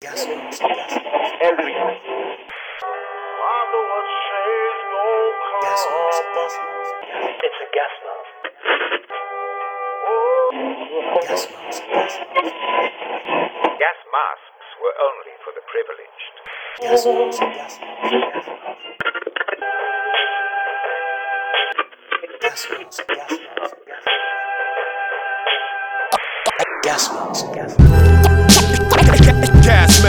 Gas mask, gas mask, Everything. gas mask, gas mask, It's a gas mask. gas mask, gas mask, Gas masks were only for the privileged. gas mask, gas mask, gas mask, gas mask, gas mask, gas mask. Gas